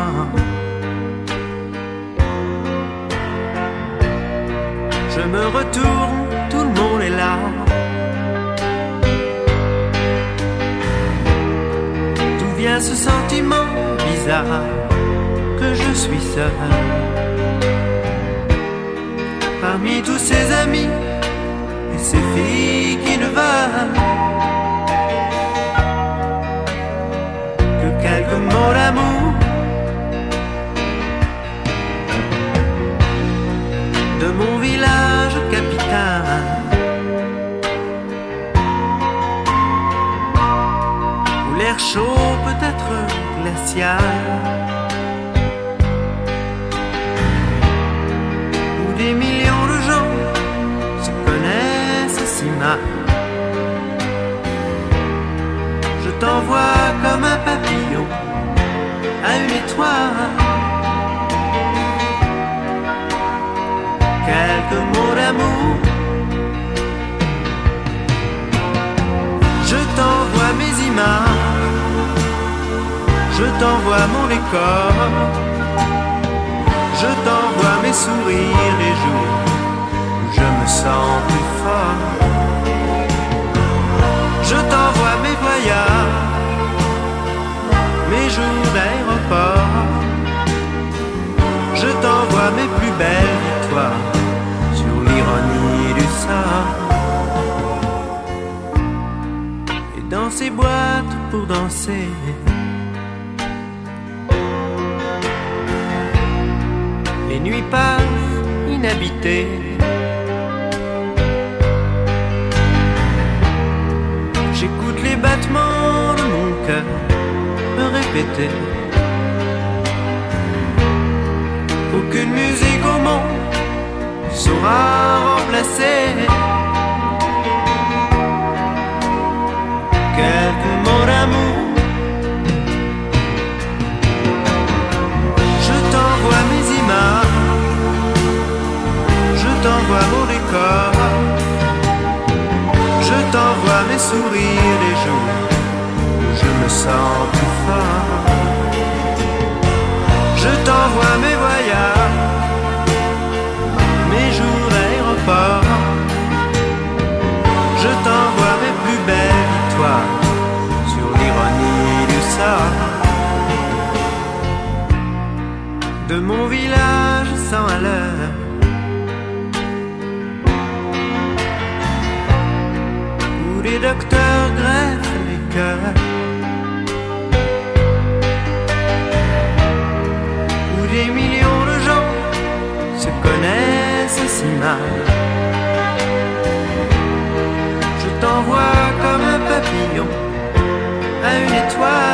Je me retourne, tout le monde est là. D'où vient ce sentiment bizarre que je suis seul parmi tous ces amis et ces filles qui ne veulent que quelques mots d'amour de mon village capitale, où l'air chaud peut être glacial, où des millions de gens se connaissent si mal. Je t'envoie comme un papillon à une étoile quelques mots d'amour. Je t'envoie mes images, je t'envoie mon décor, je t'envoie mes sourires les jours où je me sens plus fort. Je t'envoie mes voyages, mes jours d'aéroport, je t'envoie mes plus belles victoires sur l'ironie du sort. Et dans ces boîtes pour danser, les nuits passent inhabitées. J'écoute les battements de mon cœur me répéter. Aucune musique au monde saura remplacer quelques mots d'amour. Je t'envoie mes images, je t'envoie mon décor, je t'envoie mes sourires les jours où je me sens plus fort. Je t'envoie mes voyages, mes jours d'aéroport, je t'envoie mes plus belles victoires sur l'ironie du sort. De mon village sans à l'heure, où les docteurs greffent les cœurs, où des millions de gens se connaissent si mal. Je t'envoie comme un papillon à une étoile